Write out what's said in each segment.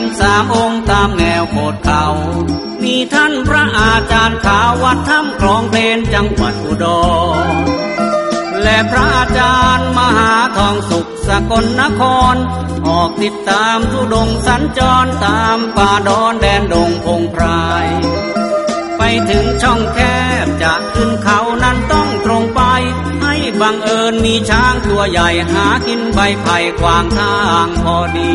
3 องค์ตามแนวโขดเขามีท่านพระอาจารย์ขาววัดถ้ำคลองเพนจังหวัดอุดรและพระอาจารย์มหาทองสุขสกลนครออกติดตามธุดงค์สัญจรตามป่าดอนแดนดงพงไพรไปถึงช่องแคบจะขึ้นเขานั้นต้องตรงไปให้บังเอิญมีช้างตัวใหญ่หากินใบไผ่ขวางทางพอดี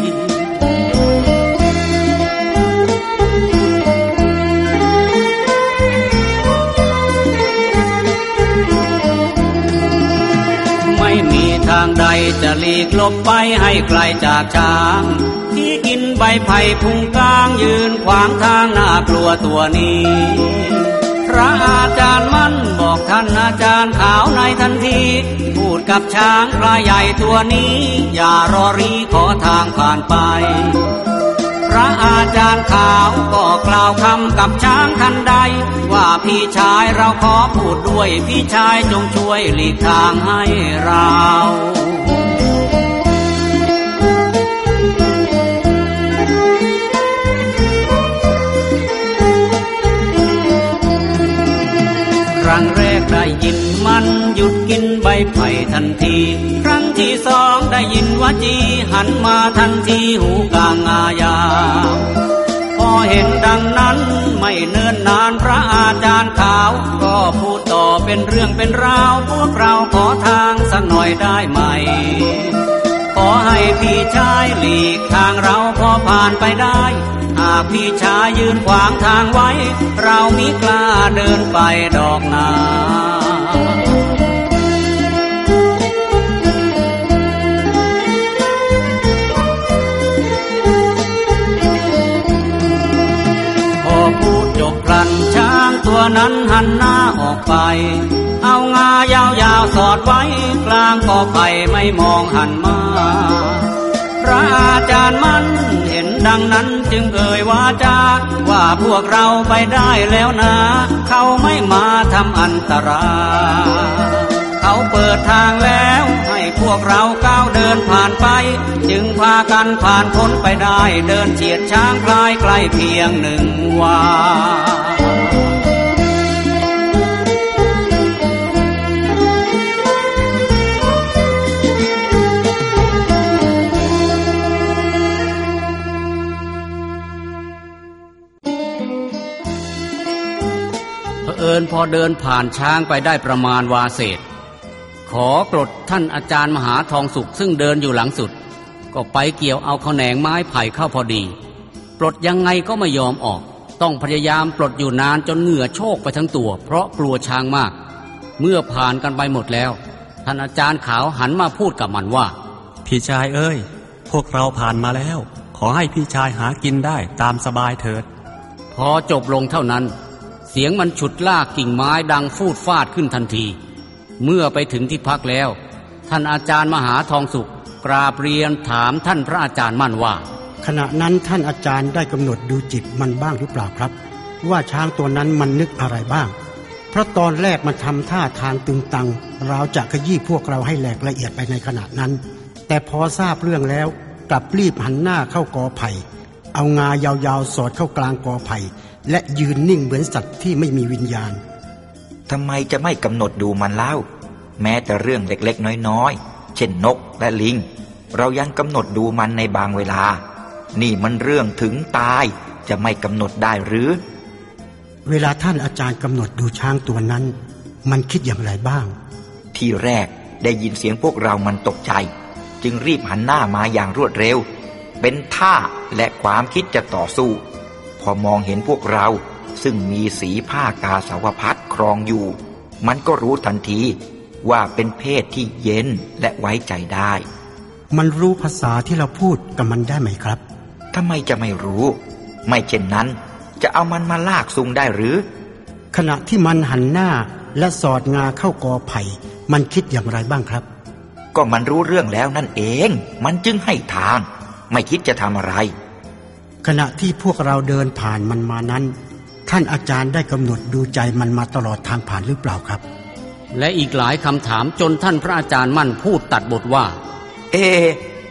ไม่มีทางใดจะหลีกหลบไปให้ไกลจากช้างที่กินใบไผ่พุงกลางยืนขวางทางน่ากลัวตัวนี้พระอาจารย์มั่นบอกท่านอาจารย์ขาวในทันทีพูดกับช้างพลายใหญ่ตัวนี้อย่ารอรีขอทางผ่านไปพระอาจารย์ขาวก็กล่าวคำกับช้างทันใดว่าพี่ชายเราขอพูดด้วยพี่ชายจงช่วยหลีกทางให้เราครั้งแรกได้ยินมันหยุดกินใบไผ่ทันทีครั้งที่2ได้ยินวจีหันมาทันทีหูกลางงายาวพอเห็นดังนั้นไม่เนิ่นนานพระอาจารย์ขาวก็พูดต่อเป็นเรื่องเป็นราวพวกเราขอทางสักหน่อยได้ไหมขอให้พี่ชายหลีกทางเราพอผ่านไปได้หากพี่ชายยืนขวางทางไว้เรามิกล้าเดินไปดอกนาพอพูดจบพลันช้างตัวนั้นหันหน้าออกไปเอางายาวๆสอดไว้กลางกอไผ่ไม่มองหันมาพระอาจารย์มั่นเห็นดังนั้นจึงเอ่ยวาจาว่าพวกเราไปได้แล้วนะเขาไม่มาทำอันตรายเขาเปิดทางแล้วให้พวกเราก้าวเดินผ่านไปจึงพากันผ่านพ้นไปได้เดินเฉียดช้างพลายใกล้เพียง1 วาพอเดินผ่านช้างไปได้ประมาณวาเศษขอปลดท่านอาจารย์มหาทองสุขซึ่งเดินอยู่หลังสุดก็ไปเกี่ยวเอาแขนงไม้ไผ่เข้าพอดีปลดยังไงก็ไม่ยอมออกต้องพยายามปลดอยู่นานจนเหงื่อโชกไปทั้งตัวเพราะกลัวช้างมากเมื่อผ่านกันไปหมดแล้วท่านอาจารย์ขาวหันมาพูดกับมันว่าพี่ชายเอ้ยพวกเราผ่านมาแล้วขอให้พี่ชายหากินได้ตามสบายเถิดพอจบลงเท่านั้นเสียงมันฉุดลากกิ่งไม้ดังฟูดฟาดขึ้นทันทีเมื่อไปถึงที่พักแล้วท่านอาจารย์มหาทองสุขกราบเรียนถามท่านพระอาจารย์มั่นว่าขณะนั้นท่านอาจารย์ได้กำหนดดูจิตมันบ้างหรือเปล่าครับว่าช้างตัวนั้นมันนึกอะไรบ้างเพราะตอนแรกมันทำท่าทางตึงตังราวจะขยี้พวกเราให้แหลกละเอียดไปในขณะนั้นแต่พอทราบเรื่องแล้วกลับรีบหันหน้าเข้ากอไผ่เอางายาวๆสอดเข้ากลางกอไผ่และยืนนิ่งเหมือนสัตว์ที่ไม่มีวิญญาณทำไมจะไม่กำหนดดูมันเล่าแม้แต่เรื่องเล็กๆน้อยๆเช่นนกและลิงเรายังกำหนดดูมันในบางเวลานี่มันเรื่องถึงตายจะไม่กำหนดได้หรือเวลาท่านอาจารย์กำหนดดูช้างตัวนั้นมันคิดอย่างไรบ้างที่แรกได้ยินเสียงพวกเรามันตกใจจึงรีบหันหน้ามาอย่างรวดเร็วเป็นท่าและความคิดจะต่อสู้พอมองเห็นพวกเราซึ่งมีสีผ้ากาสาวพัสครองอยู่มันก็รู้ทันทีว่าเป็นเพศที่เย็นและไว้ใจได้มันรู้ภาษาที่เราพูดกับมันได้ไหมครับทำไมจะไม่รู้ไม่เช่นนั้นจะเอามันมาลากซุงได้หรือขณะที่มันหันหน้าและสอดงาเข้ากอไผ่มันคิดอย่างไรบ้างครับก็มันรู้เรื่องแล้วนั่นเองมันจึงให้ทางไม่คิดจะทำอะไรขณะที่พวกเราเดินผ่านมันมานั้นท่านอาจารย์ได้กำหนดดูใจมันมาตลอดทางผ่านหรือเปล่าครับและอีกหลายคำถามจนท่านพระอาจารย์มั่นพูดตัดบทว่า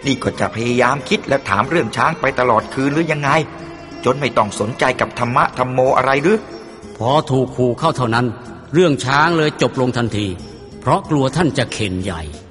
นี่ก็จะพยายามคิดและถามเรื่องช้างไปตลอดคืนหรือยังไงจนไม่ต้องสนใจกับธรรมะธรรมโมอะไรหรือพอถูกขู่เข้าเท่านั้นเรื่องช้างเลยจบลงทันทีเพราะกลัวท่านจะเข็นใหญ่